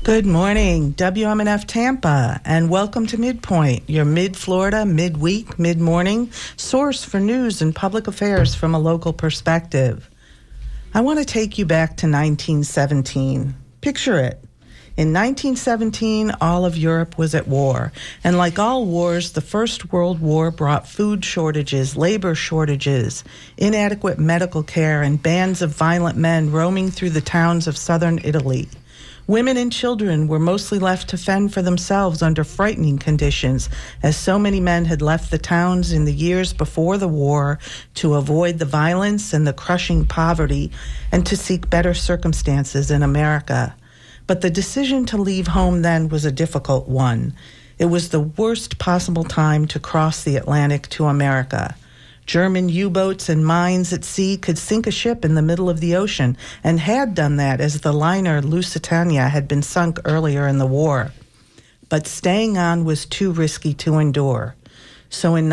Good morning, WMNF Tampa, and welcome to Midpoint, your mid-Florida, mid-week, mid-morning source for news and public affairs from a local perspective. I want to take you back to 1917. Picture it. In 1917, all of Europe was at war, and like all wars, the First World War brought food shortages, labor shortages, inadequate medical care, and bands of violent men roaming through the towns of southern Italy. Women and children were mostly left to fend for themselves under frightening conditions, as so many men had left the towns in the years before the war to avoid the violence and the crushing poverty and to seek better circumstances in America. But the decision to leave home then was a difficult one. It was the worst possible time to cross the Atlantic to America. German U-boats and mines at sea could sink a ship in the middle of the ocean, and had done that as the liner Lusitania had been sunk earlier in the war. But staying on was too risky to endure. So in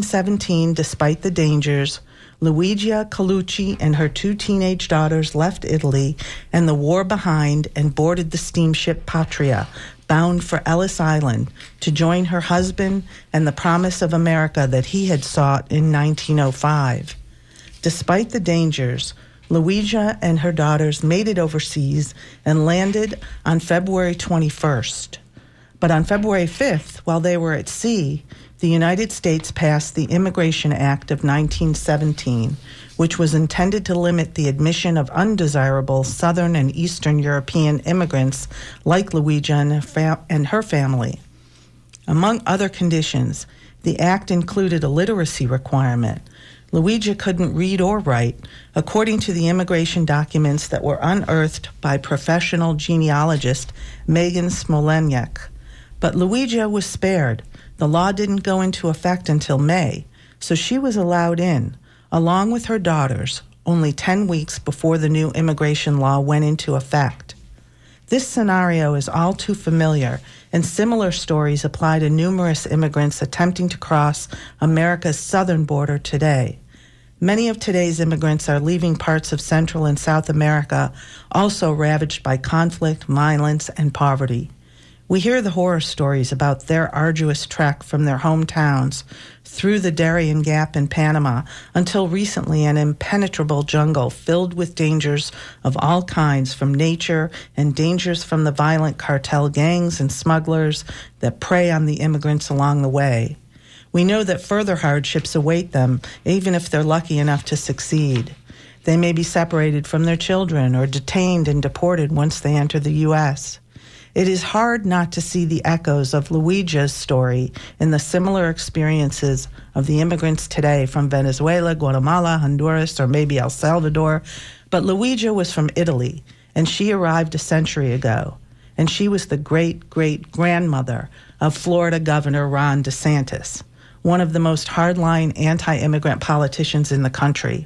1917, despite the dangers, Luigia Colucci and her two teenage daughters left Italy and the war behind and boarded the steamship Patria, bound for Ellis Island, to join her husband and the promise of America that he had sought in 1905. Despite the dangers, Luigia and her daughters made it overseas and landed on February 21st. But on February 5th, while they were at sea, the United States passed the Immigration Act of 1917, which was intended to limit the admission of undesirable Southern and Eastern European immigrants like Luigia and her family. Among other conditions, the act included a literacy requirement. Luigia couldn't read or write, according to the immigration documents that were unearthed by professional genealogist Megan Smoleniuk. But Luigia was spared. The law didn't go into effect until May, so she was allowed in, along with her daughters, only 10 weeks before the new immigration law went into effect. This scenario is all too familiar, and similar stories apply to numerous immigrants attempting to cross America's southern border today. Many of today's immigrants are leaving parts of Central and South America, also ravaged by conflict, violence, and poverty. We hear the horror stories about their arduous trek from their hometowns through the Darien Gap in Panama until recently an impenetrable jungle filled with dangers of all kinds from nature and dangers from the violent cartel gangs and smugglers that prey on the immigrants along the way. We know that further hardships await them, even if they're lucky enough to succeed. They may be separated from their children or detained and deported once they enter the U.S. It is hard not to see the echoes of Luigia's story in the similar experiences of the immigrants today from Venezuela, Guatemala, Honduras, or maybe El Salvador. But Luigia was from Italy, and she arrived a century ago. And she was the great-great-grandmother of Florida Governor Ron DeSantis, one of the most hardline anti-immigrant politicians in the country.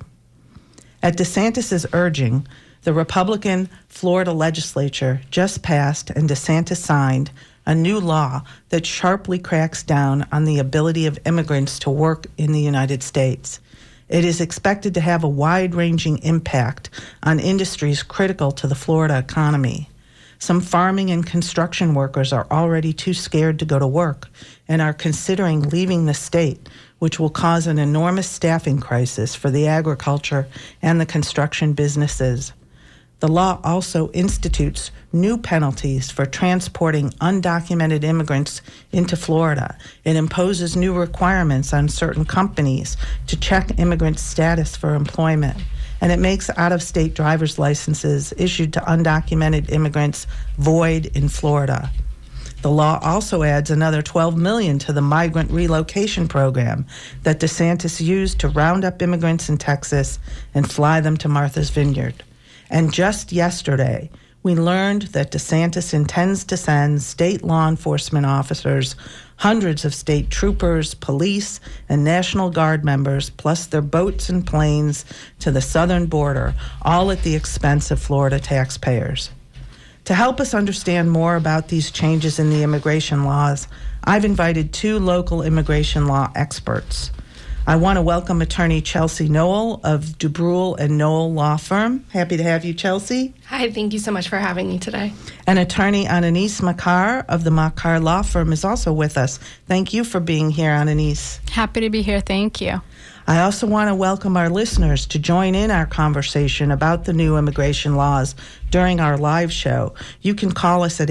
At DeSantis' urging, the Republican Florida legislature just passed and DeSantis signed a new law that sharply cracks down on the ability of immigrants to work in the United States. It is expected to have a wide-ranging impact on industries critical to the Florida economy. Some farming and construction workers are already too scared to go to work and are considering leaving the state, which will cause an enormous staffing crisis for the agriculture and the construction businesses. The law also institutes new penalties for transporting undocumented immigrants into Florida. It imposes new requirements on certain companies to check immigrant status for employment. And it makes out-of-state driver's licenses issued to undocumented immigrants void in Florida. The law also adds another $12 million to the migrant relocation program that DeSantis used to round up immigrants in Texas and fly them to Martha's Vineyard. And just yesterday, we learned that DeSantis intends to send state law enforcement officers, hundreds of state troopers, police, and National Guard members, plus their boats and planes to the southern border, all at the expense of Florida taxpayers. To help us understand more about these changes in the immigration laws, I've invited two local immigration law experts. I want to welcome attorney Chelsea Noel of DuBrule and Noel Law Firm. Happy to have you, Chelsea. Hi, thank you so much for having me today. And attorney Ananise Makar of the Makar Law Firm is also with us. Thank you for being here, Ananise. Happy to be here. Thank you. I also want to welcome our listeners to join in our conversation about the new immigration laws during our live show. You can call us at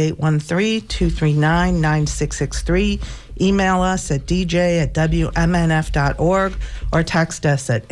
813-239-9663, email us at dj@wmnf.org, or text us at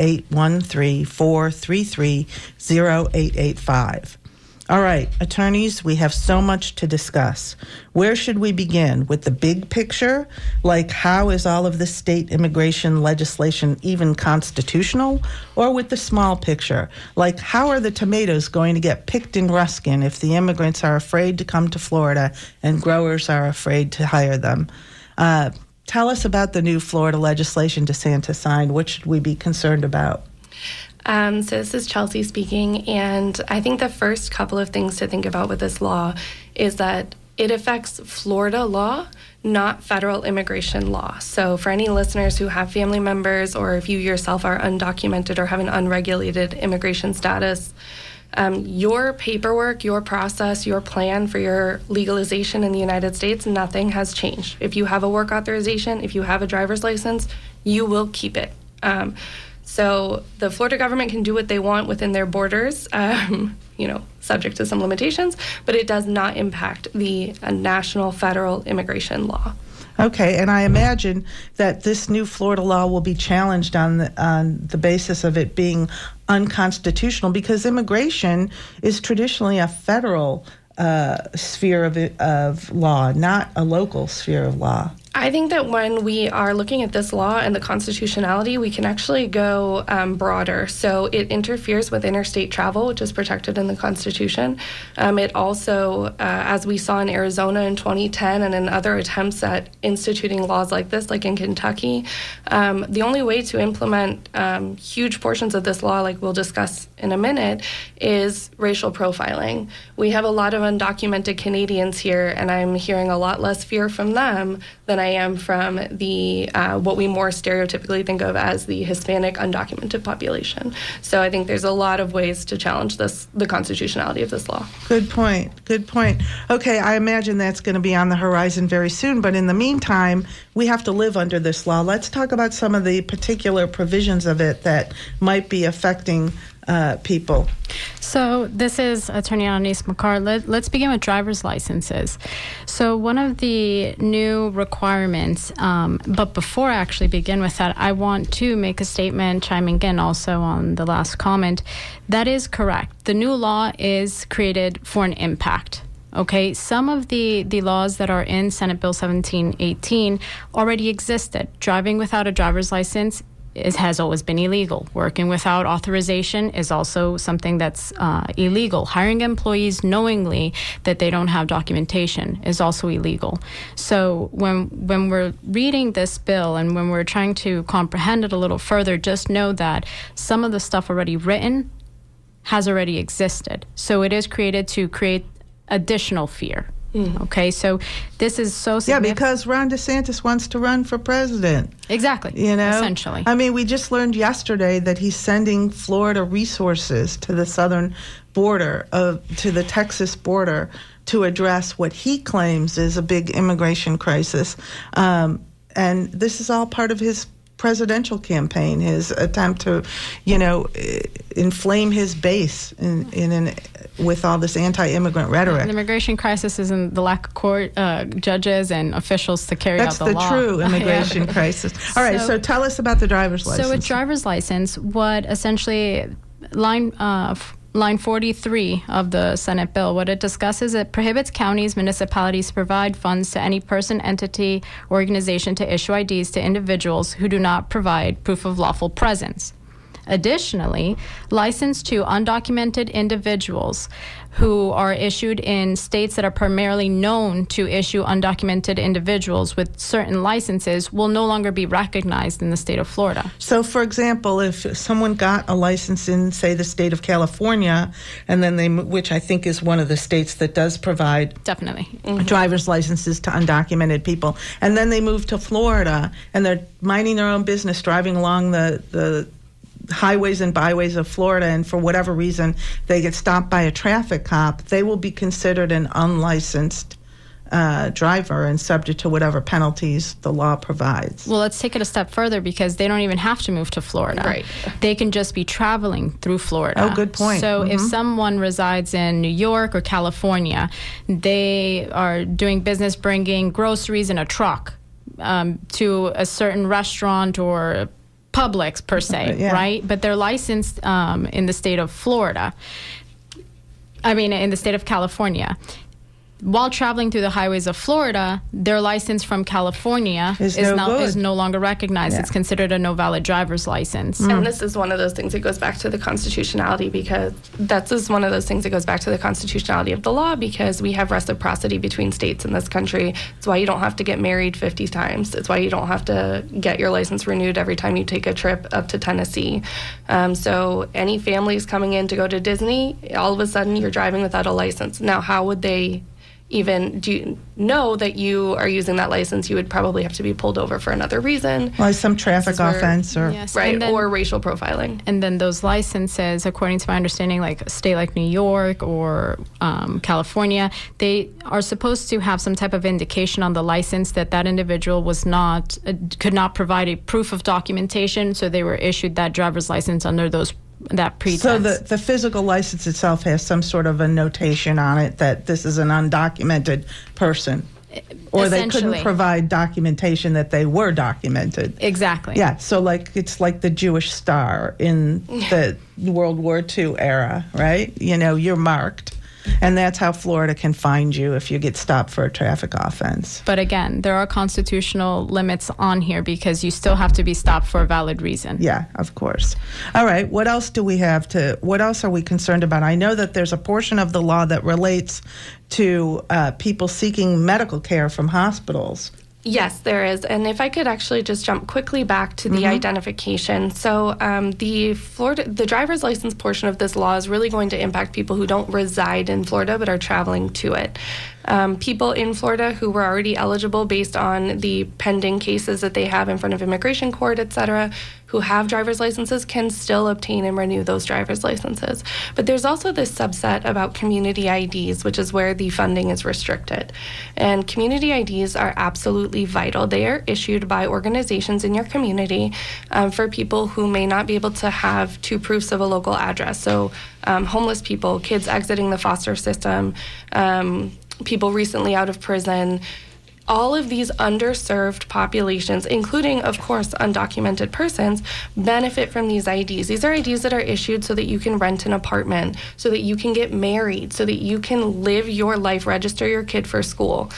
813-433-0885. All right, attorneys, we have so much to discuss. Where should we begin? With the big picture? Like, how is all of this state immigration legislation even constitutional? Or with the small picture? Like, how are the tomatoes going to get picked in Ruskin if the immigrants are afraid to come to Florida and growers are afraid to hire them? Tell us about the new Florida legislation DeSantis signed. What should we be concerned about? So this is Chelsea speaking, and I think the first couple of things to think about with this law is that it affects Florida law, not federal immigration law. So for any listeners who have family members, or if you yourself are undocumented or have an unregulated immigration status, your paperwork, your process, your plan for your legalization in the United States, nothing has changed. If you have a work authorization, if you have a driver's license, you will keep it. So the Florida government can do what they want within their borders, subject to some limitations, but it does not impact the national federal immigration law. Okay, and I imagine that this new Florida law will be challenged on the basis of it being unconstitutional, because immigration is traditionally a federal sphere of law, not a local sphere of law. I think that when we are looking at this law and the constitutionality, we can actually go broader. So it interferes with interstate travel, which is protected in the Constitution. It also, as we saw in Arizona in 2010 and in other attempts at instituting laws like this, like in Kentucky, the only way to implement huge portions of this law, like we'll discuss in a minute, is racial profiling. We have a lot of undocumented Canadians here, and I'm hearing a lot less fear from them than I am from the what we more stereotypically think of as the Hispanic undocumented population. So I think there's a lot of ways to challenge the constitutionality of this law. Good point. Okay, I imagine that's going to be on the horizon very soon, but in the meantime, we have to live under this law. Let's talk about some of the particular provisions of it that might be affecting people. So this is Attorney Ananise Makar. Let's begin with driver's licenses. So one of the new requirements, but before I actually begin with that, I want to make a statement, chiming in also on the last comment. That is correct. The new law is created for an impact. Okay, some of the laws that are in Senate Bill 1718 already existed. Driving without a driver's license has always been illegal. Working without authorization is also something that's illegal. Hiring employees knowingly that they don't have documentation is also illegal. So when we're reading this bill and when we're trying to comprehend it a little further, just know that some of the stuff already written has already existed. So it is created to create additional fear. Okay, so this is so significant. Yeah, because Ron DeSantis wants to run for president. Exactly, essentially. I mean, we just learned yesterday that he's sending Florida resources to the southern border, to the Texas border, to address what he claims is a big immigration crisis. And this is all part of his presidential campaign, his attempt to, inflame his base with all this anti-immigrant rhetoric. The immigration crisis is in the lack of court judges and officials to carry out the law. That's the true immigration crisis. All right, so tell us about the driver's license. So with driver's license, what essentially line 43 of the Senate bill, what it discusses, it prohibits counties, municipalities to provide funds to any person, entity, organization to issue IDs to individuals who do not provide proof of lawful presence. Additionally, license to undocumented individuals who are issued in states that are primarily known to issue undocumented individuals with certain licenses will no longer be recognized in the state of Florida. So, for example, if someone got a license in, say, the state of California, and then which I think is one of the states that does provide Definitely. driver's licenses to undocumented people, and then they move to Florida and they're minding their own business, driving along the highways and byways of Florida, and for whatever reason they get stopped by a traffic cop, they will be considered an unlicensed driver and subject to whatever penalties the law provides. Well, let's take it a step further, because they don't even have to move to Florida. Right. They can just be traveling through Florida. Oh, good point. So if someone resides in New York or California, they are doing business bringing groceries in a truck to a certain restaurant or Publix per se, Yeah. right? But they're licensed in the state of Florida. In the state of California. While traveling through the highways of Florida, their license from California is no longer recognized. Yeah. It's considered a no valid driver's license. And this is one of those things that goes back to the constitutionality, because that's just one of those things that goes back to the constitutionality of the law, because we have reciprocity between states in this country. It's why you don't have to get married 50 times. It's why you don't have to get your license renewed every time you take a trip up to Tennessee. So any families coming in to go to Disney, all of a sudden you're driving without a license. Now, how would they even do you know that you are using that license? You would probably have to be pulled over for another reason. Like some traffic offense or... Yes, Right, or racial profiling. And then those licenses, according to my understanding, like a state like New York or California, they are supposed to have some type of indication on the license that that individual could not provide a proof of documentation, so they were issued that driver's license under that pretense. So the physical license itself has some sort of a notation on it that this is an undocumented person. Or they couldn't provide documentation that they were documented. Exactly. Yeah, so it's like the Jewish Star in the World War II era, right? You're marked. And that's how Florida can find you if you get stopped for a traffic offense. But again, there are constitutional limits on here, because you still have to be stopped for a valid reason. Yeah, of course. All right, what else are we concerned about? I know that there's a portion of the law that relates to people seeking medical care from hospitals. Yes, there is. And if I could actually just jump quickly back to the identification. So the driver's license portion of this law is really going to impact people who don't reside in Florida but are traveling to it. People in Florida who were already eligible based on the pending cases that they have in front of immigration court, et cetera, who have driver's licenses can still obtain and renew those driver's licenses. But there's also this subset about community IDs, which is where the funding is restricted. And community IDs are absolutely vital. They are issued by organizations in your community for people who may not be able to have two proofs of a local address. So homeless people, kids exiting the foster system, people recently out of prison. All of these underserved populations, including, of course, undocumented persons, benefit from these IDs. These are IDs that are issued so that you can rent an apartment, so that you can get married, so that you can live your life, register your kid for school.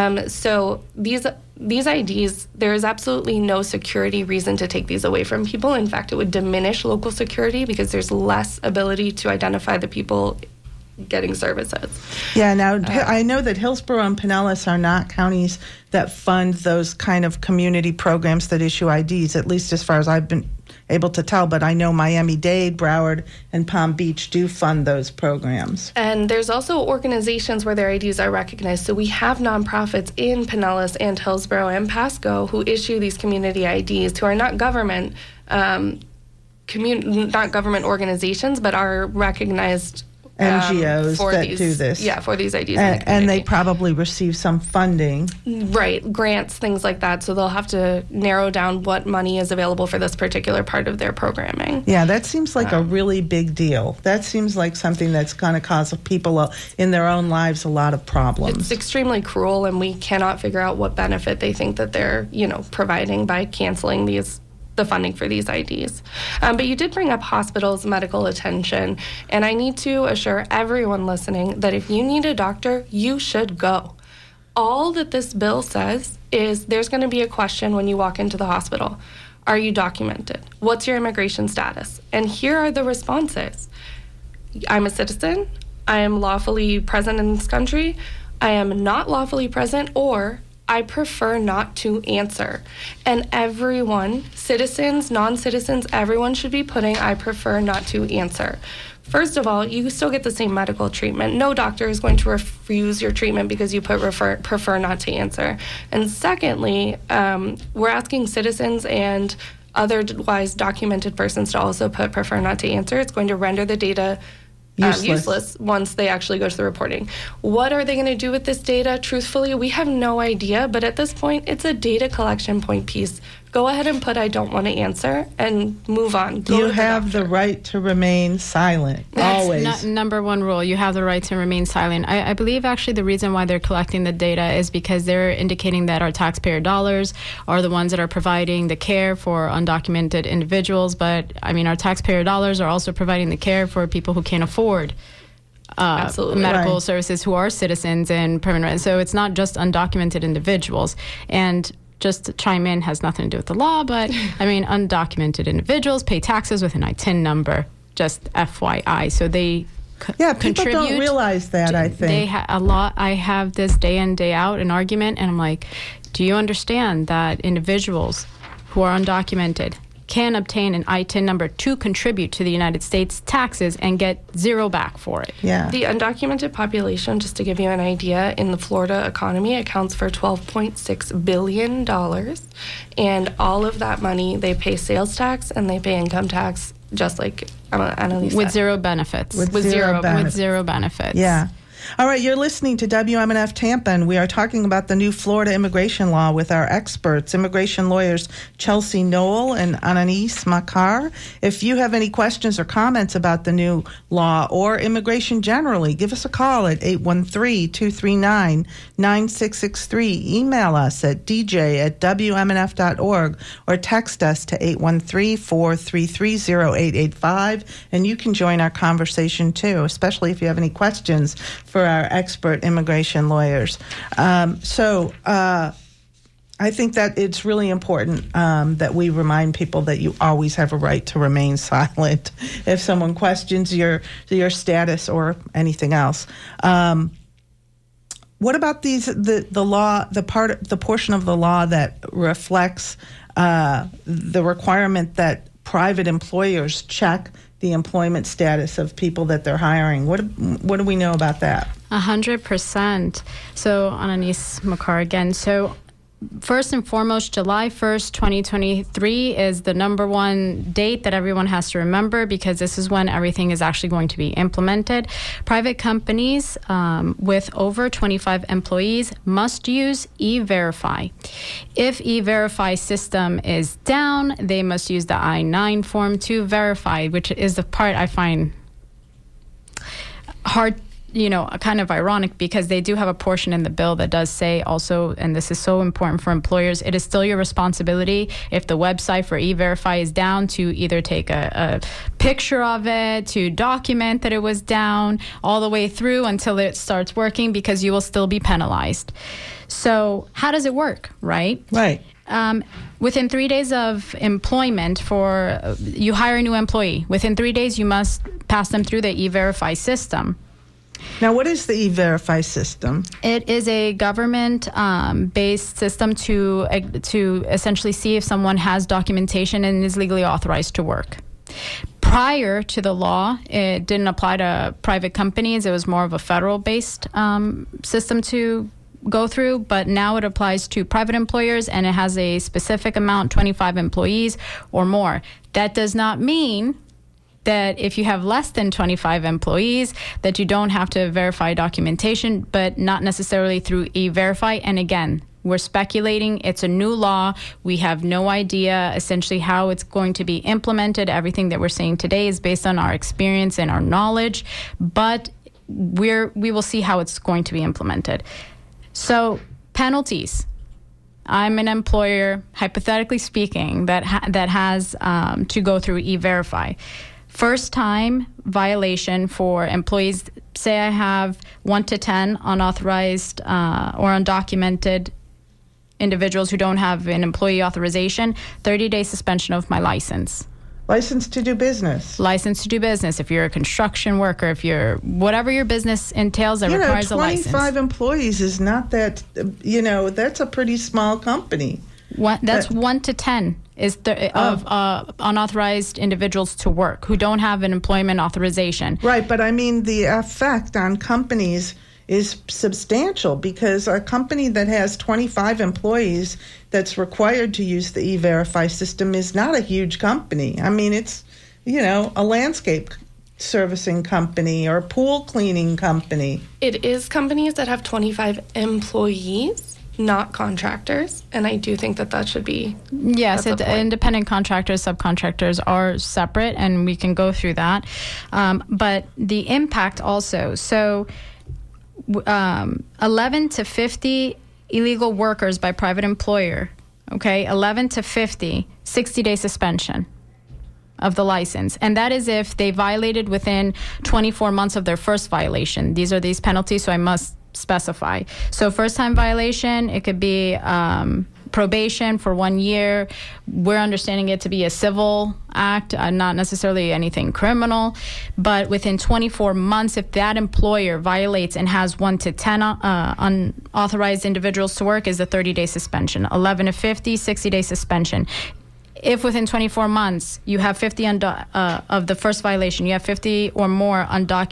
So these IDs, there is absolutely no security reason to take these away from people. In fact, it would diminish local security because there's less ability to identify the people getting services. Yeah, now I know that Hillsborough and Pinellas are not counties that fund those kind of community programs that issue IDs, at least as far as I've been able to tell, but I know Miami-Dade, Broward, and Palm Beach do fund those programs. And there's also organizations where their IDs are recognized. So we have nonprofits in Pinellas and Hillsborough and Pasco who issue these community IDs, who are not government, not government organizations, but are recognized NGOs that do this. Yeah, for these IDs. And they probably receive some funding. Right, grants, things like that. So they'll have to narrow down what money is available for this particular part of their programming. Yeah, that seems like a really big deal. That seems like something that's going to cause people in their own lives a lot of problems. It's extremely cruel, and we cannot figure out what benefit they think that they're, providing by canceling the funding for these IDs. But you did bring up hospitals, medical attention, and I need to assure everyone listening that if you need a doctor, you should go. All that this bill says is there's going to be a question when you walk into the hospital. Are you documented? What's your immigration status? And here are the responses. I'm a citizen. I am lawfully present in this country. I am not lawfully present, or I prefer not to answer. And everyone, citizens, non-citizens, everyone should be putting I prefer not to answer. First of all, you still get the same medical treatment. No doctor is going to refuse your treatment because you put prefer not to answer. And secondly, we're asking citizens and otherwise documented persons to also put prefer not to answer. It's going to render the data useless once they actually go to the reporting. What are they going to do with this data? Truthfully, we have no idea, but at this point, it's a data collection point piece. Go ahead and put I don't want to answer and move on. You have the right to remain silent, always. That's number one rule. You have the right to remain silent. I believe actually the reason why they're collecting the data is because they're indicating that our taxpayer dollars are the ones that are providing the care for undocumented individuals. But, I mean, our taxpayer dollars are also providing the care for people who can't afford medical services, who are citizens and permanent residents. So it's not just undocumented individuals. And just to chime in, has nothing to do with the law, but I mean, undocumented individuals pay taxes with an ITIN number, just FYI. So they people don't realize that, I think. I have this day in, day out an argument, and I'm like, do you understand that individuals who are undocumented can obtain an ITIN number to contribute to the United States taxes and get zero back for it? Yeah. The undocumented population, just to give you an idea, in the Florida economy accounts for $12.6 billion. And all of that money, they pay sales tax and they pay income tax, just like Annalise with said. Zero benefits. With zero benefits. Yeah. All right, you're listening to WMNF Tampa, and we are talking about the new Florida immigration law with our experts, immigration lawyers Chelsea Noel and Anais Makar. If you have any questions or comments about the new law or immigration generally, give us a call at 813-239-9663. Email us at dj@wmnf.org or text us to 813-433-0885, and you can join our conversation too, especially if you have any questions for our expert immigration lawyers. I think that it's really important that we remind people that you always have a right to remain silent if someone questions your status or anything else. What about the law, the portion of the law that reflects the requirement that private employers check the employment status of people that they're hiring? What do we know about that? 100%. So, Anais Makar again. So, first and foremost, July 1st, 2023 is the number one date that everyone has to remember, because this is when everything is actually going to be implemented. Private companies with over 25 employees must use E-Verify. If E-Verify system is down, they must use the I-9 form to verify, which is the part I find hard, kind of ironic, because they do have a portion in the bill that does say also, and this is so important for employers, it is still your responsibility if the website for E-Verify is down to either take a picture of it, to document that it was down all the way through until it starts working, because you will still be penalized. So how does it work, right? Right. Within 3 days of employment you hire a new employee. Within 3 days, you must pass them through the E-Verify system. Now, what is the E-Verify system? It is a government-based system to essentially see if someone has documentation and is legally authorized to work. Prior to the law, it didn't apply to private companies. It was more of a federal-based system to go through, but now it applies to private employers, and it has a specific amount, 25 employees or more. That does not mean that if you have less than 25 employees, that you don't have to verify documentation, but not necessarily through E-Verify. And again, we're speculating. It's a new law. We have no idea essentially how it's going to be implemented. Everything that we're saying today is based on our experience and our knowledge, but we will see how it's going to be implemented. So, penalties. I'm an employer, hypothetically speaking, that has to go through E-Verify. First time violation for employees, say I have 1 to 10 unauthorized or undocumented individuals who don't have an employee authorization, 30-day suspension of my license. License to do business. License to do business. If you're a construction worker, if you're whatever your business entails that requires a license. 25 employees is not that, that's a pretty small company. That's 1 to 10 is of unauthorized individuals to work who don't have an employment authorization. Right, but I mean the effect on companies is substantial, because a company that has 25 employees that's required to use the E-Verify system is not a huge company. I mean, it's, a landscape servicing company or a pool cleaning company. It is companies that have 25 employees, not contractors, and I do think that should be... Yes, independent contractors, subcontractors are separate, and we can go through that. But the impact also, so 11 to 50 illegal workers by private employer, okay, 11 to 50, 60-day suspension of the license. And that is if they violated within 24 months of their first violation. These are these penalties, so I must specify. So first-time violation, it could be probation for 1 year. We're understanding it to be a civil act, not necessarily anything criminal. But within 24 months, if that employer violates and has 1 to 10 unauthorized individuals to work, is a 30-day suspension. 11 to 50, 60-day suspension. If within 24 months you have 50 of the first violation, you have 50 or more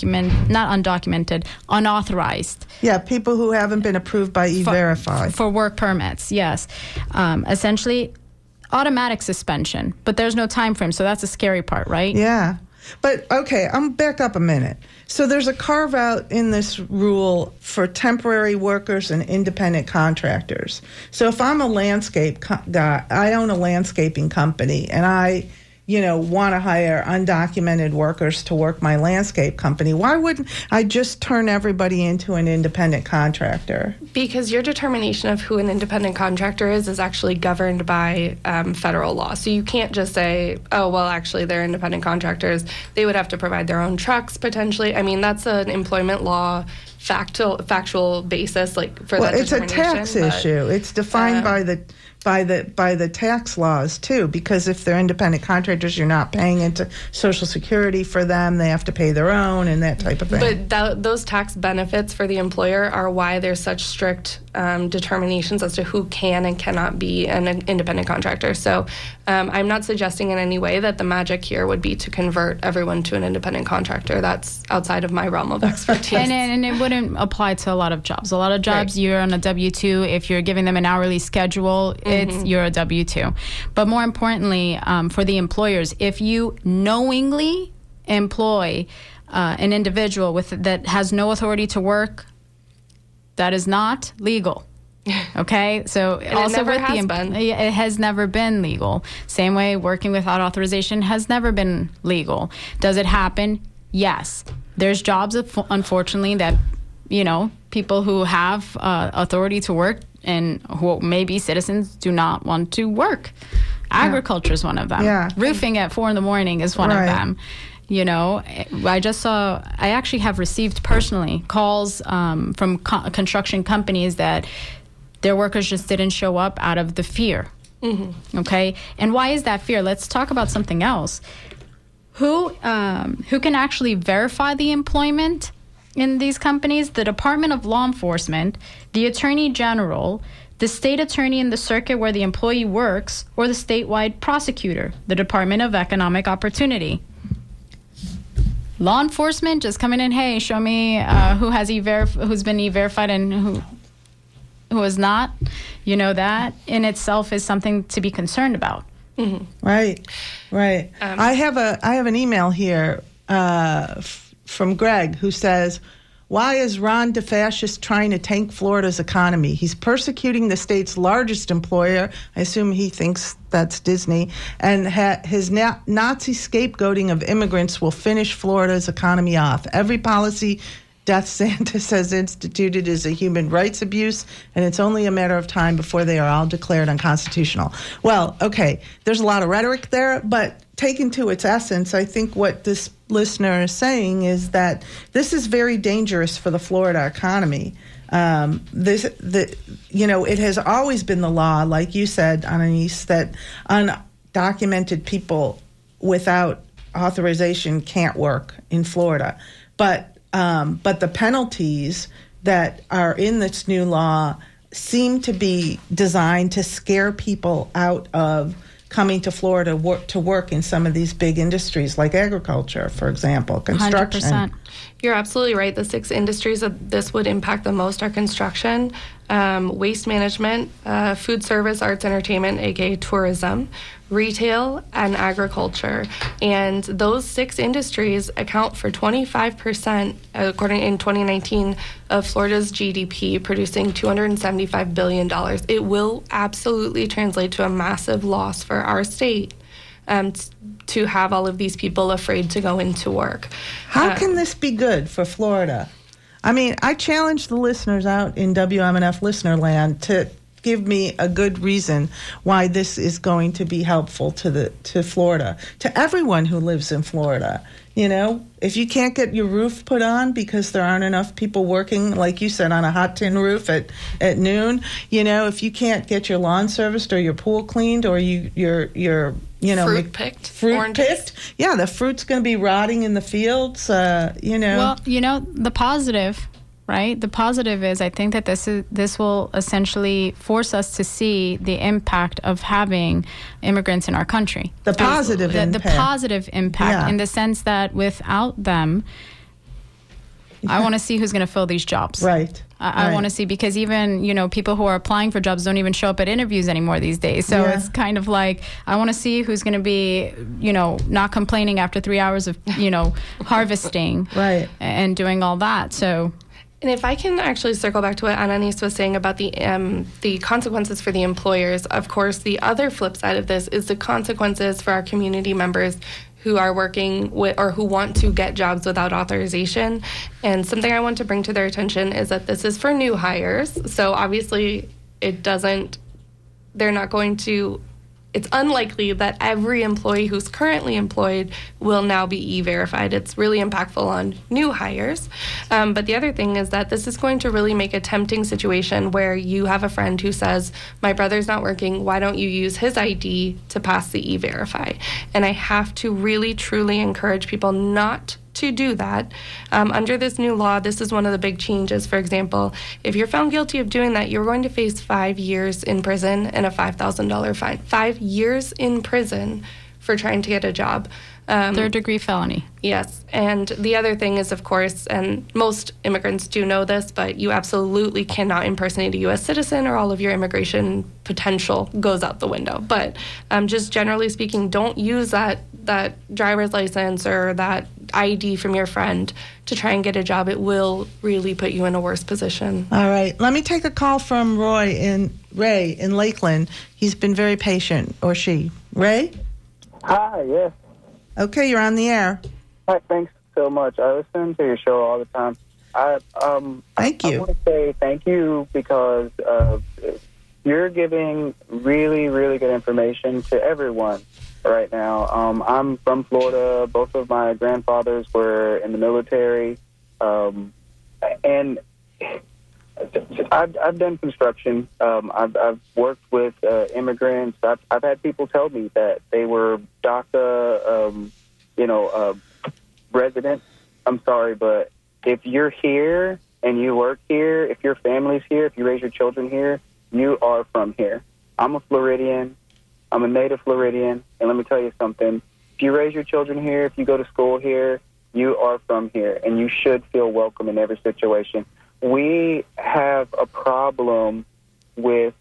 unauthorized. Yeah, people who haven't been approved by E-Verify. For work permits, yes. Essentially, automatic suspension, but there's no time frame, so that's the scary part, right? Yeah. But, okay, I'm back up a minute. So there's a carve-out in this rule for temporary workers and independent contractors. So if I'm a landscape guy, I own a landscaping company, and I, want to hire undocumented workers to work my landscape company, why wouldn't I just turn everybody into an independent contractor? Because your determination of who an independent contractor is actually governed by federal law. So you can't just say, oh, well, actually, they're independent contractors. They would have to provide their own trucks, potentially. I mean, that's an employment law factual basis, for that determination. Well, it's a tax issue. It's defined by the tax laws too, because if they're independent contractors, you're not paying into Social Security for them. They have to pay their own and that type of thing. But those tax benefits for the employer are why there's such strict determinations as to who can and cannot be an independent contractor. So I'm not suggesting in any way that the magic here would be to convert everyone to an independent contractor. That's outside of my realm of expertise. and it wouldn't apply to a lot of jobs. A lot of jobs, right. You're on a W-2. If you're giving them an hourly schedule, you're a W-2. But more importantly, for the employers, if you knowingly employ an individual that has no authority to work, that is not legal. Okay, so and also it has never been legal. Same way, working without authorization has never been legal. Does it happen? Yes. There's jobs, unfortunately, that people who have authority to work and who may be citizens do not want to work. Agriculture is one of them. Yeah. Roofing at 4 a.m. is one of them. I actually have received personally calls from construction companies that their workers just didn't show up out of the fear. Mm-hmm. Okay? And why is that fear? Let's talk about something else. Who can actually verify the employment in these companies? The Department of Law Enforcement, the Attorney General, the state attorney in the circuit where the employee works, or the statewide prosecutor, the Department of Economic Opportunity. Law enforcement just coming in, hey, show me who's been E-Verified and who is not. That in itself is something to be concerned about. Mm-hmm. Right. I have an email here from Greg who says, why is Ron DeFascist trying to tank Florida's economy? He's persecuting the state's largest employer. I assume he thinks that's Disney. And his Nazi scapegoating of immigrants will finish Florida's economy off. Every policy DeSantis has instituted is a human rights abuse, and it's only a matter of time before they are all declared unconstitutional. Well, okay, there's a lot of rhetoric there, but taken to its essence, I think what this listener is saying is that this is very dangerous for the Florida economy. It has always been the law, like you said, Anais, that undocumented people without authorization can't work in Florida. But the penalties that are in this new law seem to be designed to scare people out of coming to Florida to work in some of these big industries like agriculture, for example, construction. 100%. You're absolutely right. The 6 industries that this would impact the most are construction, waste management, food service, arts, entertainment, aka tourism, retail, and agriculture. And those 6 industries account for 25%, according in 2019, of Florida's GDP, producing $275 billion. It will absolutely translate to a massive loss for our state. To have all of these people afraid to go into work. How can this be good for Florida? I mean, I challenge the listeners out in WMNF listener land to give me a good reason why this is going to be helpful to Florida, to everyone who lives in Florida. You know, if you can't get your roof put on because there aren't enough people working, like you said, on a hot tin roof at noon, you know, if you can't get your lawn serviced or your pool cleaned or your fruit picked, yeah, the fruit's going to be rotting in the fields. Well, the positive. Right. The positive is I think that this will essentially force us to see the impact of having immigrants in our country. The positive impact. The positive impact in the sense that without them, I want to see who's going to fill these jobs. Right. I want to see, because even, people who are applying for jobs don't even show up at interviews anymore these days. So it's kind of like, I want to see who's going to be, not complaining after 3 hours of, harvesting and doing all that. So. And if I can actually circle back to what Anais was saying about the consequences for the employers, of course, the other flip side of this is the consequences for our community members who are working with or who want to get jobs without authorization. And something I want to bring to their attention is that this is for new hires. So obviously it's unlikely that every employee who's currently employed will now be E-Verified. It's really impactful on new hires. But the other thing is that this is going to really make a tempting situation where you have a friend who says, my brother's not working, why don't you use his ID to pass the E-Verify? And I have to really, truly encourage people not to do that. Under this new law, this is one of the big changes. For example, if you're found guilty of doing that, you're going to face 5 years in prison and a $5,000 fine. 5 years in prison for trying to get a job. Third-degree felony. Yes. And the other thing is, of course, and most immigrants do know this, but you absolutely cannot impersonate a U.S. citizen or all of your immigration potential goes out the window. But just generally speaking, don't use that driver's license or that ID from your friend to try and get a job. It will really put you in a worse position. All right. Let me take a call from Ray in Lakeland. He's been very patient, or she. Ray? Hi, yes. Okay, you're on the air. Hi, thanks so much. I listen to your show all the time. Thank you. I want to say thank you because you're giving really, really good information to everyone right now. I'm from Florida. Both of my grandfathers were in the military. And I've done construction. I've worked with immigrants. I've had people tell me that they were DACA, residents. I'm sorry, but if you're here and you work here, if your family's here, if you raise your children here, you are from here. I'm a Floridian. I'm a native Floridian. And let me tell you something. If you raise your children here, if you go to school here, you are from here, and you should feel welcome in every situation. We have a problem with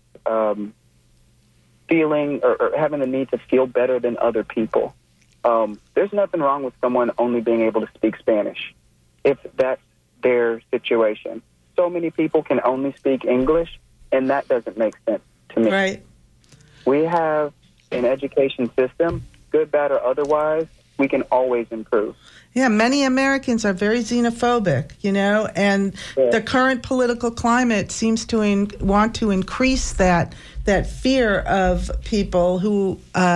feeling or having the need to feel better than other people. There's nothing wrong with someone only being able to speak Spanish if that's their situation. So many people can only speak English, and that doesn't make sense to me. Right. We have an education system, good, bad, or otherwise. We can always improve. Yeah, many Americans are very xenophobic, and the current political climate seems to want to increase that fear of people who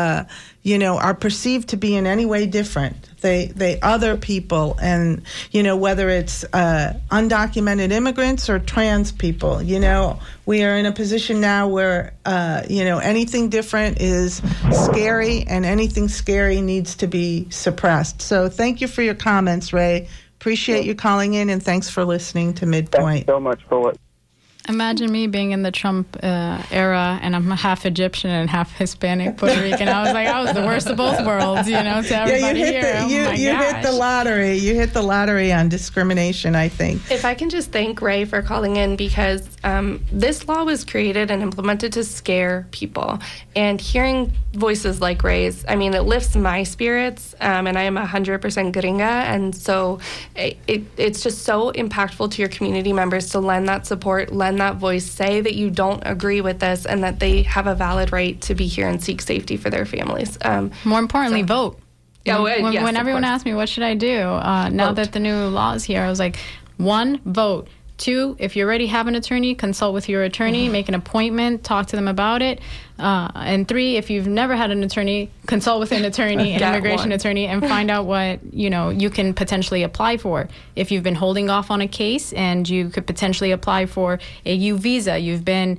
are perceived to be in any way different. They other people, and whether it's undocumented immigrants or trans people. We are in a position now where anything different is scary, and anything scary needs to be suppressed. So thank you for your comments, Ray. Appreciate you calling in, and thanks for listening to Midpoint. Thanks so much for what. Imagine me being in the Trump era, and I'm half Egyptian and half Hispanic, Puerto Rican. I was the worst of both worlds, to everybody here. You hit the lottery. You hit the lottery on discrimination, I think. If I can just thank Ray for calling in, because this law was created and implemented to scare people. And hearing voices like Ray's, it lifts my spirits, and I am 100% gringa. And so it's just so impactful to your community members to lend that support, lend that voice, say that you don't agree with this, and that they have a valid right to be here and seek safety for their families. More importantly, vote. When everyone asks me, what should I do? Now that the new law is here, I was like, 1, vote. 2, if you already have an attorney, consult with your attorney, make an appointment, talk to them about it. And 3, if you've never had an attorney, consult with an attorney, an immigration attorney, and find out what you can potentially apply for. If you've been holding off on a case, and you could potentially apply for a U visa, you've been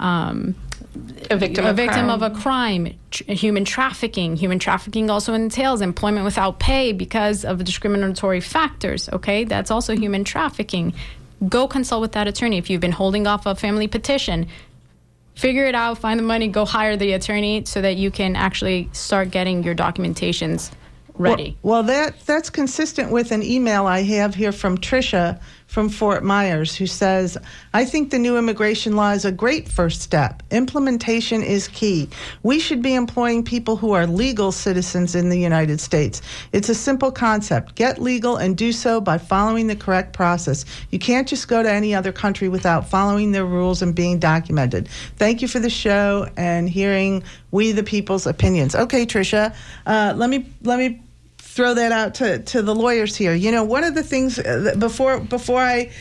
a victim of a crime, human trafficking. Human trafficking also entails employment without pay because of discriminatory factors. Okay, that's also human trafficking. Go consult with that attorney. If you've been holding off a family petition, figure it out, find the money, go hire the attorney so that you can actually start getting your documentations ready. Well, that's consistent with an email I have here from Tricia from Fort Myers, who says, I think the new immigration law is a great first step. Implementation is key. We should be employing people who are legal citizens in the United States. It's a simple concept. Get legal and do so by following the correct process. You can't just go to any other country without following their rules and being documented. Thank you for the show and hearing we the people's opinions. Okay, Tricia, let me throw that out to the lawyers here. One of the things before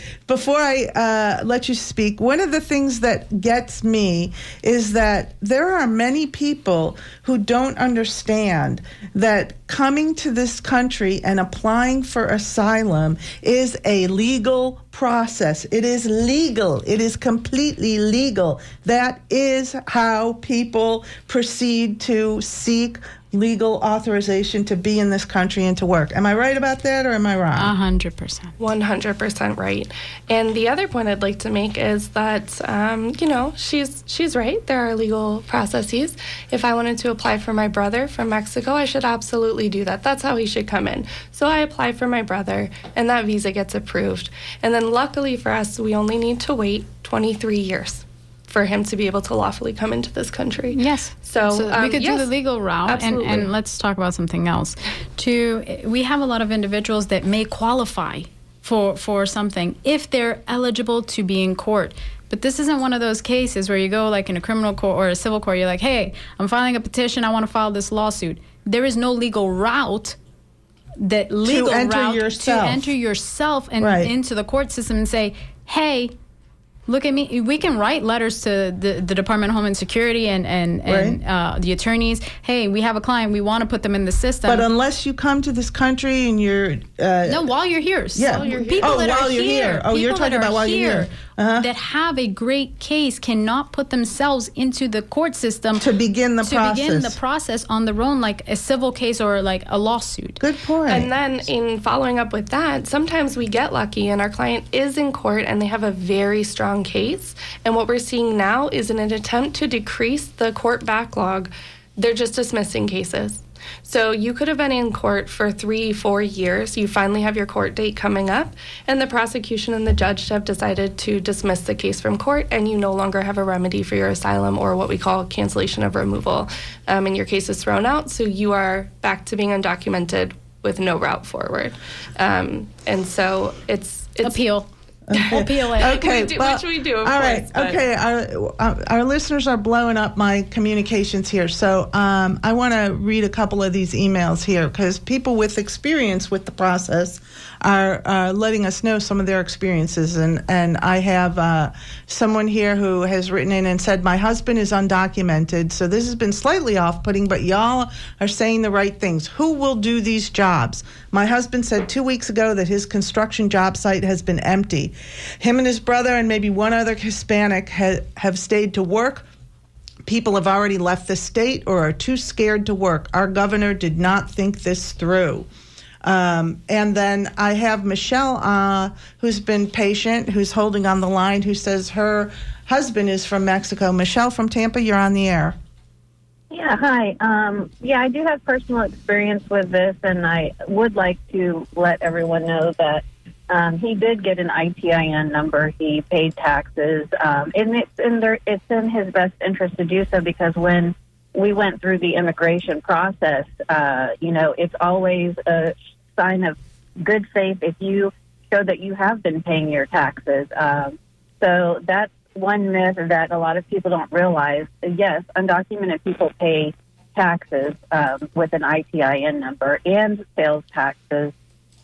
I let you speak, one of the things that gets me is that there are many people who don't understand that coming to this country and applying for asylum is a legal process. It is legal. It is completely legal. That is how people proceed to seek legal authorization to be in this country and to work. Am I right about that, or am I wrong? 100%. 100% right. And the other point I'd like to make is that, she's right. There are legal processes. If I wanted to apply for my brother from Mexico, I should absolutely do that. That's how he should come in. So I apply for my brother, and that visa gets approved. And then luckily for us, we only need to wait 23 years for him to be able to lawfully come into this country. Yes. So we could do the legal route, and let's talk about something else. We have a lot of individuals that may qualify for something if they're eligible to be in court. But this isn't one of those cases where you go like in a criminal court or a civil court, you're like, hey, I'm filing a petition, I want to file this lawsuit. There is no legal route to enter yourself and into the court system and say, hey, look at me. We can write letters to the Department of Homeland Security and the attorneys. Hey, we have a client. We want to put them in the system. But unless you come to this country and you're... no, while you're here. Yeah. While you're here. Oh, you're talking about while you're here. That have a great case cannot put themselves into the court system to begin the process on their own, like a civil case or like a lawsuit. Good point. And then in following up with that, sometimes we get lucky and our client is in court and they have a very strong case. And what we're seeing now is in an attempt to decrease the court backlog, they're just dismissing cases. So you could have been in court for 3-4 years. You finally have your court date coming up, and the prosecution and the judge have decided to dismiss the case from court, and you no longer have a remedy for your asylum or what we call cancellation of removal. And your case is thrown out, so you are back to being undocumented with no route forward. And so it's appeal. We'll peel it. Okay, which we do, of all course. Right, But. okay. Our listeners are blowing up my communications here, so I want to read a couple of these emails here because people with experience with the process are letting us know some of their experiences. And I have someone here who has written in and said, my husband is undocumented, so this has been slightly off-putting, but y'all are saying the right things. Who will do these jobs? My husband said 2 weeks ago that his construction job site has been empty. Him and his brother and maybe one other Hispanic have stayed to work. People have already left the state or are too scared to work. Our governor did not think this through. And then I have Michelle, who's been patient, who's holding on the line, who says her husband is from Mexico. Michelle from Tampa, you're on the air. Yeah, hi. I do have personal experience with this, and I would like to let everyone know that he did get an ITIN number. He paid taxes, and it's in his best interest to do so because when we went through the immigration process, it's always a sign of good faith if you show that you have been paying your taxes. So that's one myth that a lot of people don't realize. Yes, undocumented people pay taxes with an ITIN number and sales taxes.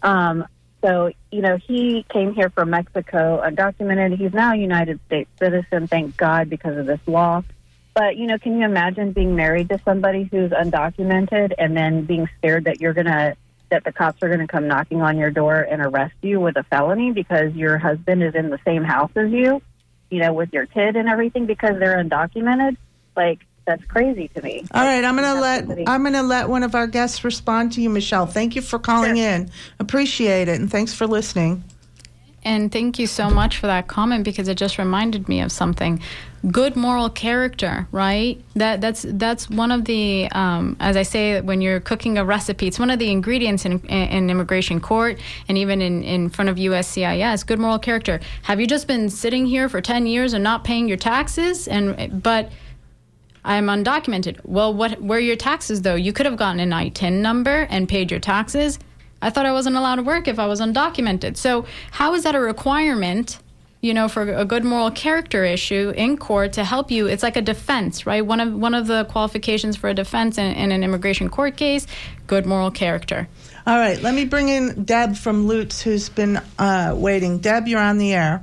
So, he came here from Mexico undocumented. He's now a United States citizen, thank God, because of this law. But, can you imagine being married to somebody who's undocumented and then being scared that that the cops are going to come knocking on your door and arrest you with a felony because your husband is in the same house as you, with your kid and everything because they're undocumented? Like, that's crazy to me. All right, I'm gonna let one of our guests respond to you, Michelle. Thank you for calling in. Appreciate it, and thanks for listening. And thank you so much for that comment because it just reminded me of something. Good moral character, right? That's one of the, as I say, when you're cooking a recipe, it's one of the ingredients in immigration court and even in front of USCIS. Good moral character. Have you just been sitting here for 10 years and not paying your taxes? But I'm undocumented. Well, where are your taxes, though? You could have gotten an ITIN number and paid your taxes. I thought I wasn't allowed to work if I was undocumented. So how is that a requirement, for a good moral character issue in court to help you? It's like a defense, right? One of the qualifications for a defense in an immigration court case, good moral character. All right, let me bring in Deb from Lutz, who's been waiting. Deb, you're on the air.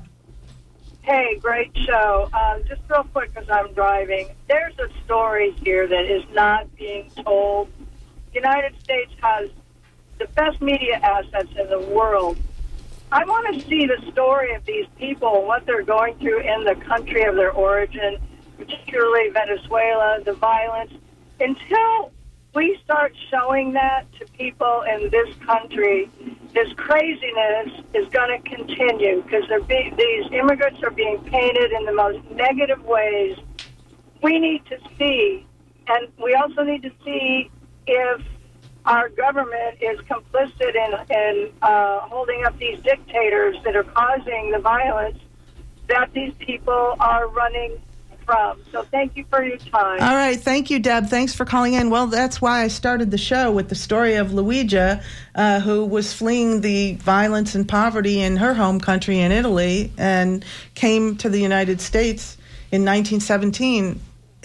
Hey, great show. Just real quick because I'm driving. There's a story here that is not being told. The United States has the best media assets in the world. I want to see the story of these people and what they're going through in the country of their origin, particularly Venezuela, the violence. Until we start showing that to people in this country, this craziness is going to continue because these immigrants are being painted in the most negative ways. We need to see, and we also need to see if our government is complicit in holding up these dictators that are causing the violence that these people are running from. So thank you for your time. All right. Thank you, Deb. Thanks for calling in. Well, that's why I started the show with the story of Luigia, who was fleeing the violence and poverty in her home country in Italy and came to the United States in 1917.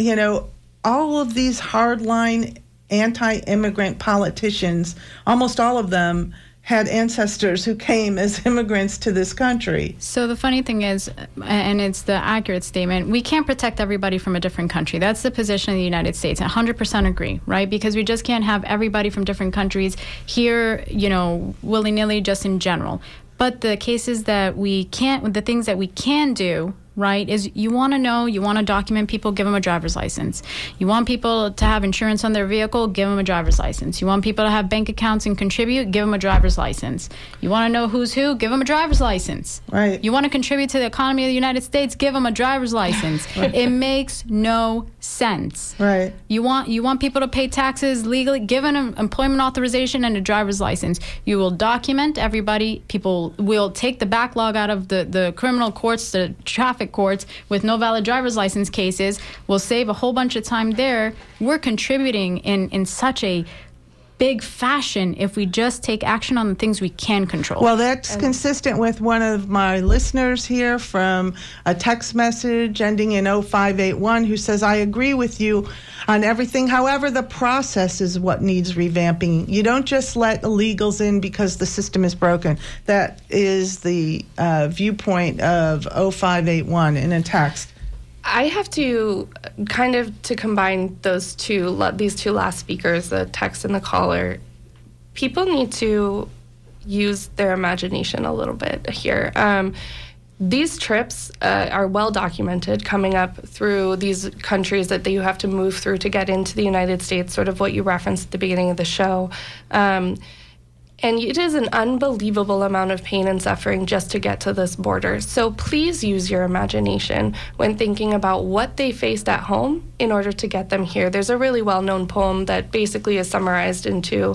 All of these hardline anti-immigrant politicians, almost all of them had ancestors who came as immigrants to this country. So the funny thing is, and it's the accurate statement, we can't protect everybody from a different country. That's the position of the United States. 100% agree, right? Because we just can't have everybody from different countries here, willy-nilly, just in general. But the cases that we can't, the things that we can do, right, is you want to document people, give them a driver's license. You want people to have insurance on their vehicle, give them a driver's license. You want people to have bank accounts and contribute, give them a driver's license. You want to know who's who, give them a driver's license. Right. You want to contribute to the economy of the United States, give them a driver's license. Right. It makes no sense. Right. You want people to pay taxes legally, give an employment authorization and a driver's license. You will document everybody. People will take the backlog out of the criminal courts, the traffic courts with no valid driver's license cases. We'll save a whole bunch of time there. We're contributing in such a big fashion if we just take action on the things we can control. Well, that's consistent with one of my listeners here from a text message ending in 0581 who says, I agree with you on everything. However, the process is what needs revamping. You don't just let illegals in because the system is broken. That is the viewpoint of 0581 in a text. I have to to combine these two last speakers, the text and the caller. People need to use their imagination a little bit here. These trips are well documented, coming up through these countries that you have to move through to get into the United States, sort of what you referenced at the beginning of the show. And it is an unbelievable amount of pain and suffering just to get to this border. So please use your imagination when thinking about what they faced at home in order to get them here. There's a really well-known poem that basically is summarized into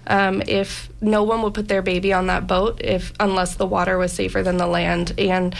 if no one would put their baby on that boat unless the water was safer than the land. And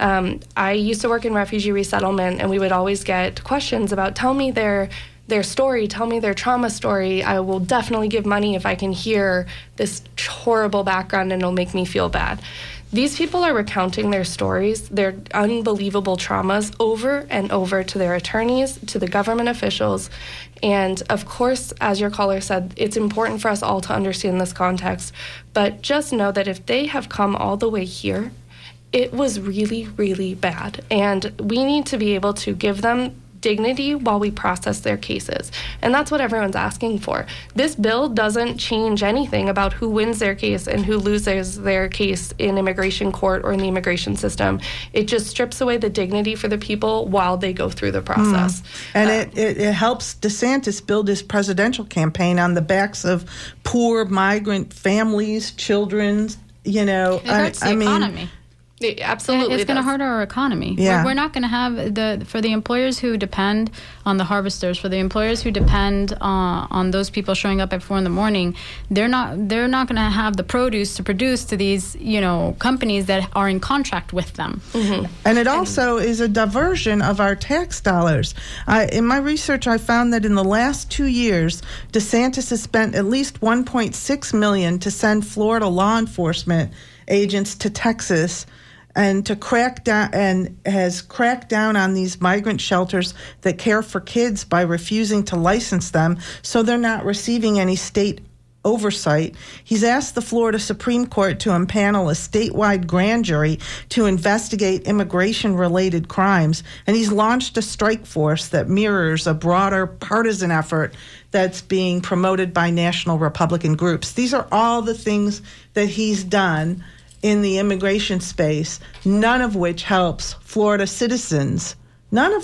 I used to work in refugee resettlement, and we would always get questions about, tell me their story, tell me their trauma story. I will definitely give money if I can hear this horrible background and it'll make me feel bad. These people are recounting their stories, their unbelievable traumas over and over to their attorneys, to the government officials. And of course, as your caller said, it's important for us all to understand this context. But just know that if they have come all the way here, it was really, really bad. And we need to be able to give them dignity while we process their cases. And that's what everyone's asking for. This bill doesn't change anything about who wins their case and who loses their case in immigration court or in the immigration system. It just strips away the dignity for the people while they go through the process. And it helps DeSantis build his presidential campaign on the backs of poor migrant families, children, It hurts the economy. Absolutely. It's going to hurt our economy. Yeah. We're not going to have for the employers who depend on the harvesters, for the employers who depend on those people showing up at 4 a.m, they're not going to have the produce to produce to these, companies that are in contract with them. Mm-hmm. And it also is a diversion of our tax dollars. In my research, I found that in the last 2 years, DeSantis has spent at least $1.6 million to send Florida law enforcement agents to Texas and to crack down, and has cracked down on these migrant shelters that care for kids by refusing to license them, so they're not receiving any state oversight. He's asked the Florida Supreme Court to impanel a statewide grand jury to investigate immigration-related crimes, and he's launched a strike force that mirrors a broader partisan effort that's being promoted by national Republican groups. These are all the things that he's done in the immigration space, none of which helps Florida citizens. In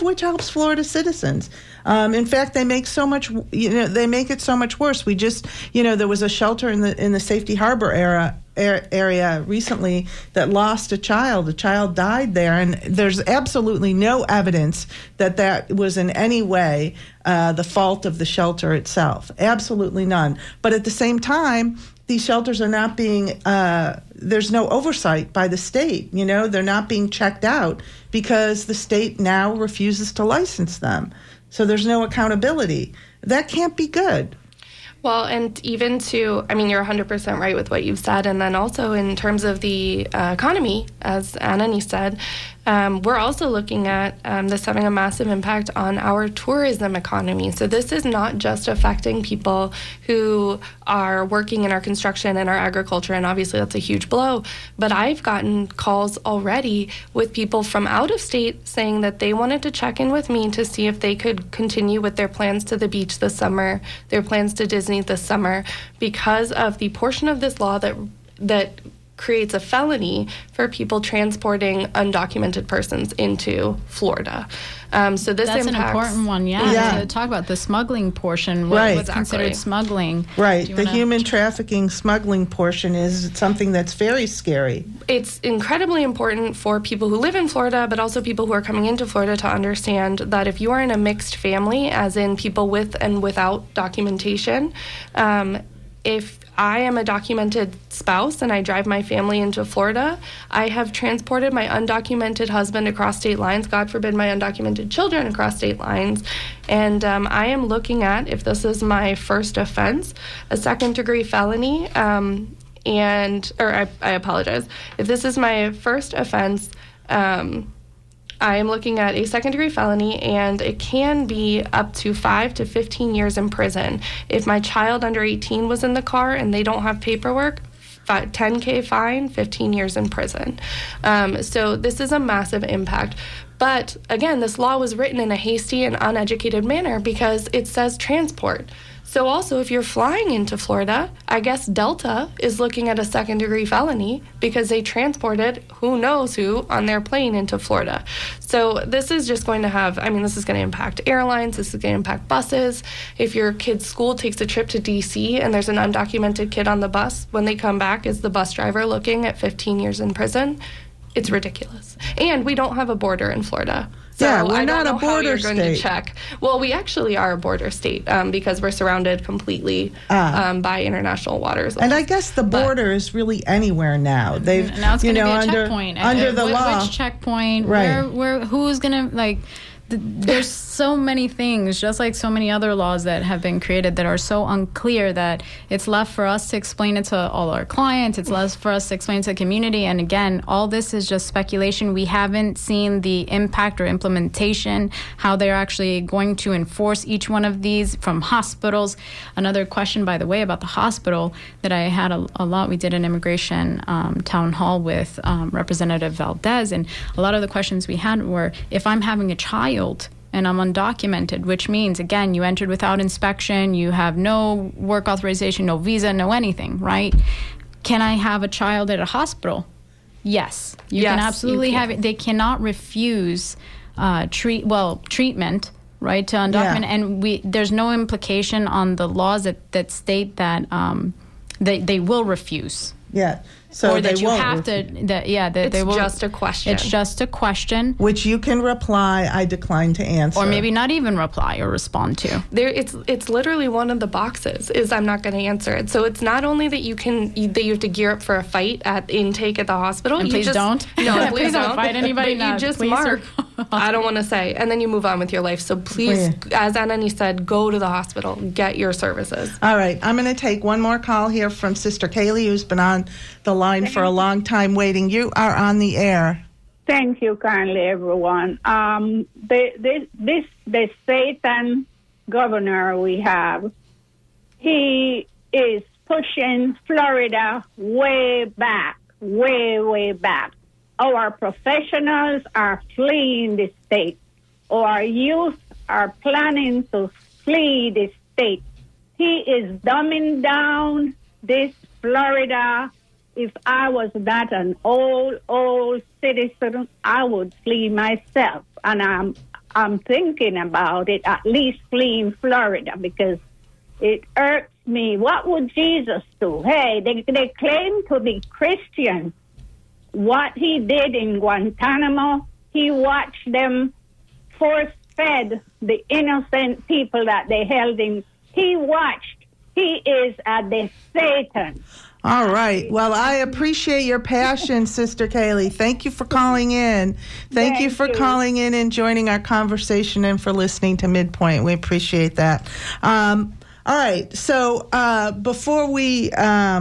fact, they make so much. They make it so much worse. We just, there was a shelter in the Safety Harbor area recently that lost a child. A child died there, and there's absolutely no evidence that was in any way the fault of the shelter itself. Absolutely none. But at the same time, these shelters are not being, there's no oversight by the state. They're not being checked out because the state now refuses to license them. So there's no accountability. That can't be good. Well, and even you're 100% right with what you've said. And then also in terms of the economy, as Anani said, we're also looking at this having a massive impact on our tourism economy. So this is not just affecting people who are working in our construction and our agriculture, and obviously that's a huge blow. But I've gotten calls already with people from out of state saying that they wanted to check in with me to see if they could continue with their plans to the beach this summer, their plans to Disney this summer, because of the portion of this law that creates a felony for people transporting undocumented persons into Florida. So this That's impacts, an important one, yeah. To talk about the smuggling portion, what's considered smuggling. Right. The human trafficking smuggling portion is something that's very scary. It's incredibly important for people who live in Florida, but also people who are coming into Florida to understand that if you are in a mixed family, as in people with and without documentation, if I am a documented spouse and I drive my family into Florida. I have transported my undocumented husband across state lines, God forbid my undocumented children across state lines. And I am looking at, if this is my first offense, a second-degree felony, I apologize. If this is my first offense, I am looking at a second-degree felony, and it can be up to 5 to 15 years in prison. If my child under 18 was in the car and they don't have paperwork, $10K fine, 15 years in prison. So this is a massive impact. But again, this law was written in a hasty and uneducated manner because it says transport. So also, if you're flying into Florida, I guess Delta is looking at a second-degree felony because they transported who knows who on their plane into Florida. So this is just going to this is going to impact airlines. This is going to impact buses. If your kid's school takes a trip to D.C. and there's an undocumented kid on the bus, when they come back, is the bus driver looking at 15 years in prison? It's ridiculous. And we don't have a border in Florida. So yeah, we're not a border border state. state. To check. Well, we actually are a border state because we're surrounded completely by international waters. And I guess the border is really anywhere now. They've now it's going to be a checkpoint under the law. Which checkpoint? Right. Where? Who's going to There's so many things, just like so many other laws that have been created that are so unclear that it's left for us to explain it to all our clients. It's left for us to explain it to the community. And again, all this is just speculation. We haven't seen the impact or implementation, how they're actually going to enforce each one of these from hospitals. Another question, by the way, about the hospital that I had a lot. We did an immigration town hall with Representative Valdez, and a lot of the questions we had were, if I'm having a child and I'm undocumented, which means, again, you entered without inspection, you have no work authorization, no visa, no anything, right? Can I have a child at a hospital? Yes. You can absolutely have it. They cannot refuse treatment, right, to undocumented. Yeah. And there's no implication on the laws that state that they will refuse. Yeah. So or that they you won't have to, they will. Just a question. It's just a question. Which you can reply, I decline to answer. Or maybe not even reply or respond to. It's literally one of the boxes is I'm not going to answer it. So it's not only that you have to gear up for a fight at intake at the hospital. And please don't. No, please don't fight anybody. But you just mark, I don't want to say, and then you move on with your life. So please, as Anani said, go to the hospital, get your services. All right, I'm going to take one more call here from Sister Kaylee, who's been on the line for a long time waiting. You are on the air. Thank you kindly, everyone. The Satan governor we have, he is pushing Florida way back. Our professionals are fleeing the state. Our youth are planning to flee the state. He is dumbing down this Florida. If I was not an old citizen, I would flee myself. And I'm thinking about it, at least fleeing Florida, because it irks me. What would Jesus do? Hey, they claim to be Christian. What he did in Guantanamo, he watched them force-fed the innocent people that they held in. He watched. He is the Satan. All right. Well, I appreciate your passion, Sister Kaylee. Thank you for calling in. Thank you for calling in and joining our conversation and for listening to Midpoint. We appreciate that. All right. So before we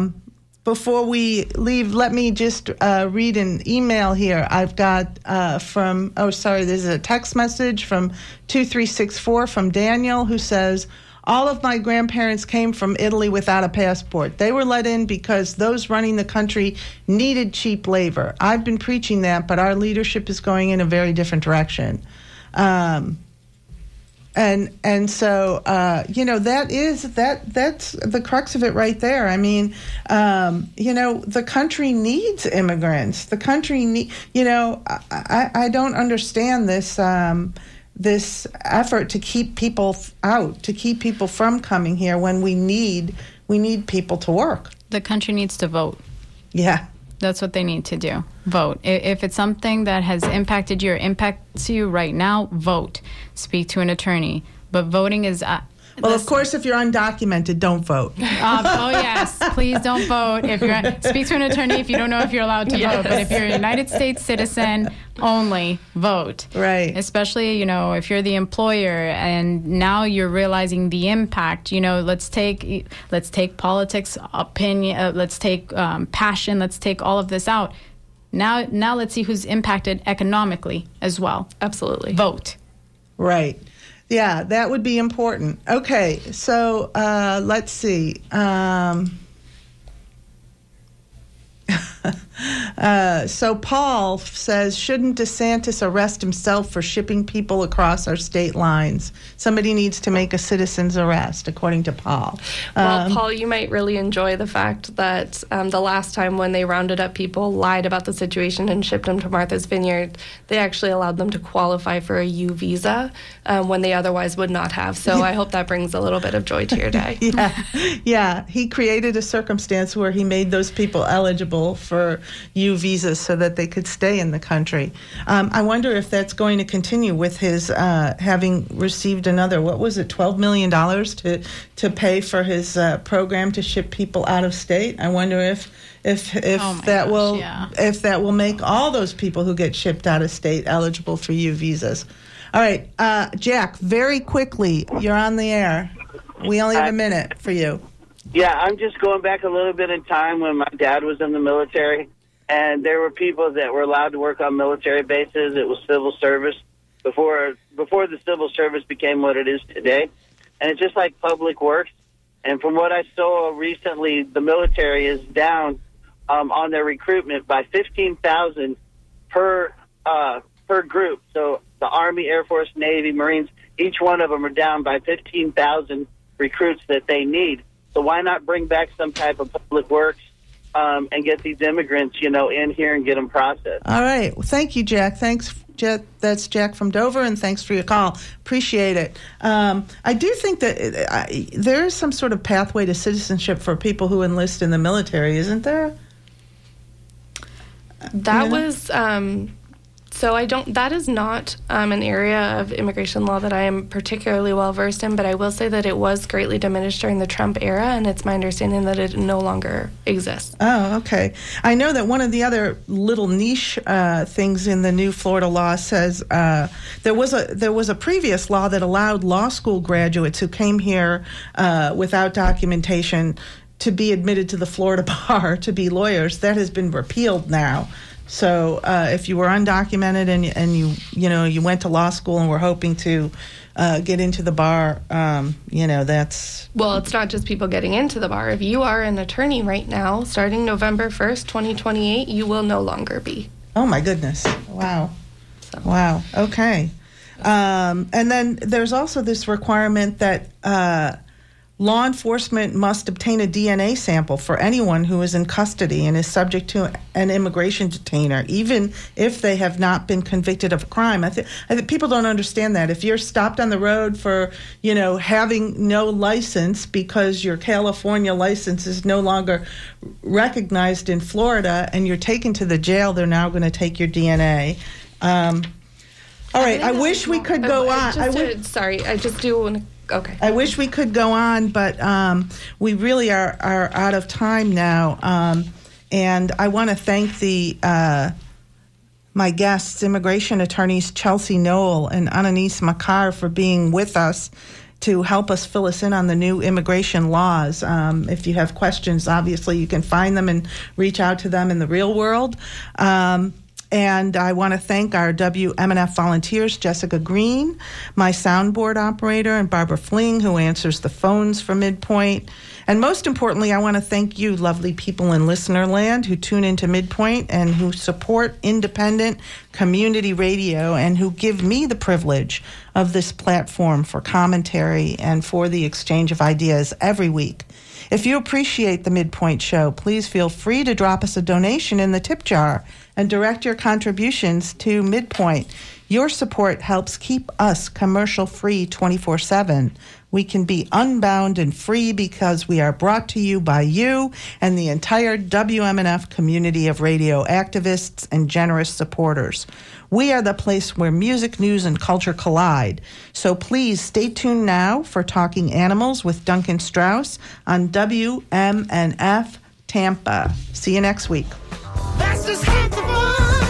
leave, let me just read an email here. I've got there's a text message from 2364 from Daniel who says, all of my grandparents came from Italy without a passport. They were let in because those running the country needed cheap labor. I've been preaching that, but our leadership is going in a very different direction. And so that's the crux of it right there. I mean, the country needs immigrants. The country I don't understand this effort to keep people out, to keep people from coming here when we need people to work. The country needs to vote. Yeah. That's what they need to do. Vote. If it's something that has impacts you right now, vote. Speak to an attorney. But voting is... Well, of course, if you're undocumented, don't vote. Oh, yes. Please don't vote. Speak to an attorney if you don't know if you're allowed to vote. But if you're a United States citizen, only vote. Right. Especially, if you're the employer and now you're realizing the impact, let's take politics, opinion, let's take passion, let's take all of this out. Now let's see who's impacted economically as well. Absolutely. Vote. Right. Yeah, that would be important. Okay, so let's see. So Paul says, shouldn't DeSantis arrest himself for shipping people across our state lines? Somebody needs to make a citizen's arrest, according to Paul. Well, Paul, you might really enjoy the fact that the last time when they rounded up people, lied about the situation and shipped them to Martha's Vineyard, they actually allowed them to qualify for a U visa when they otherwise would not have. So I hope that brings a little bit of joy to your day. Yeah. He created a circumstance where he made those people eligible for U visas so that they could stay in the country. I wonder if that's going to continue with his having received another, what was it, $12 million to pay for his program to ship people out of state. I wonder if that will make all those people who get shipped out of state eligible for U visas. All right, Jack, very quickly, you're on the air. We only have a minute for you. Yeah, I'm just going back a little bit in time when my dad was in the military, and there were people that were allowed to work on military bases. It was civil service before the civil service became what it is today. And it's just like public works. And from what I saw recently, the military is down on their recruitment by 15,000 per group. So the Army, Air Force, Navy, Marines, each one of them are down by 15,000 recruits that they need. So why not bring back some type of public works and get these immigrants, in here and get them processed? All right. Well, thank you, Jack. Thanks, Jack. That's Jack from Dover, and thanks for your call. Appreciate it. I do think that there is some sort of pathway to citizenship for people who enlist in the military, isn't there? That was... that is not an area of immigration law that I am particularly well versed in, but I will say that it was greatly diminished during the Trump era, and it's my understanding that it no longer exists. Oh, okay. I know that one of the other little niche things in the new Florida law says there was a previous law that allowed law school graduates who came here without documentation to be admitted to the Florida bar to be lawyers. That has been repealed now. So if you were undocumented and you went to law school and were hoping to get into the bar, that's... Well, it's not just people getting into the bar. If you are an attorney right now, starting November 1st, 2028, you will no longer be. Oh, my goodness. Wow. Wow. Okay. And then there's also this requirement that law enforcement must obtain a DNA sample for anyone who is in custody and is subject to an immigration detainer, even if they have not been convicted of a crime. I think people don't understand that. If you're stopped on the road for, having no license because your California license is no longer recognized in Florida and you're taken to the jail, they're now going to take your DNA. All right. I wish we could go on. Okay. I wish we could go on, but we really are out of time now. And I want to thank my guests, immigration attorneys Chelsea Knoll and Anais Makar, for being with us to help us fill us in on the new immigration laws. If you have questions, obviously you can find them and reach out to them in the real world. And I want to thank our WMNF volunteers, Jessica Green, my soundboard operator, and Barbara Fling, who answers the phones for Midpoint. And most importantly, I want to thank you, lovely people in listener land, who tune into Midpoint and who support independent community radio and who give me the privilege of this platform for commentary and for the exchange of ideas every week. If you appreciate the Midpoint show, please feel free to drop us a donation in the tip jar and direct your contributions to Midpoint. Your support helps keep us commercial-free 24/7. We can be unbound and free because we are brought to you by you and the entire WMNF community of radio activists and generous supporters. We are the place where music, news, and culture collide. So please stay tuned now for Talking Animals with Duncan Strauss on WMNF Tampa. See you next week. That's just half the fun.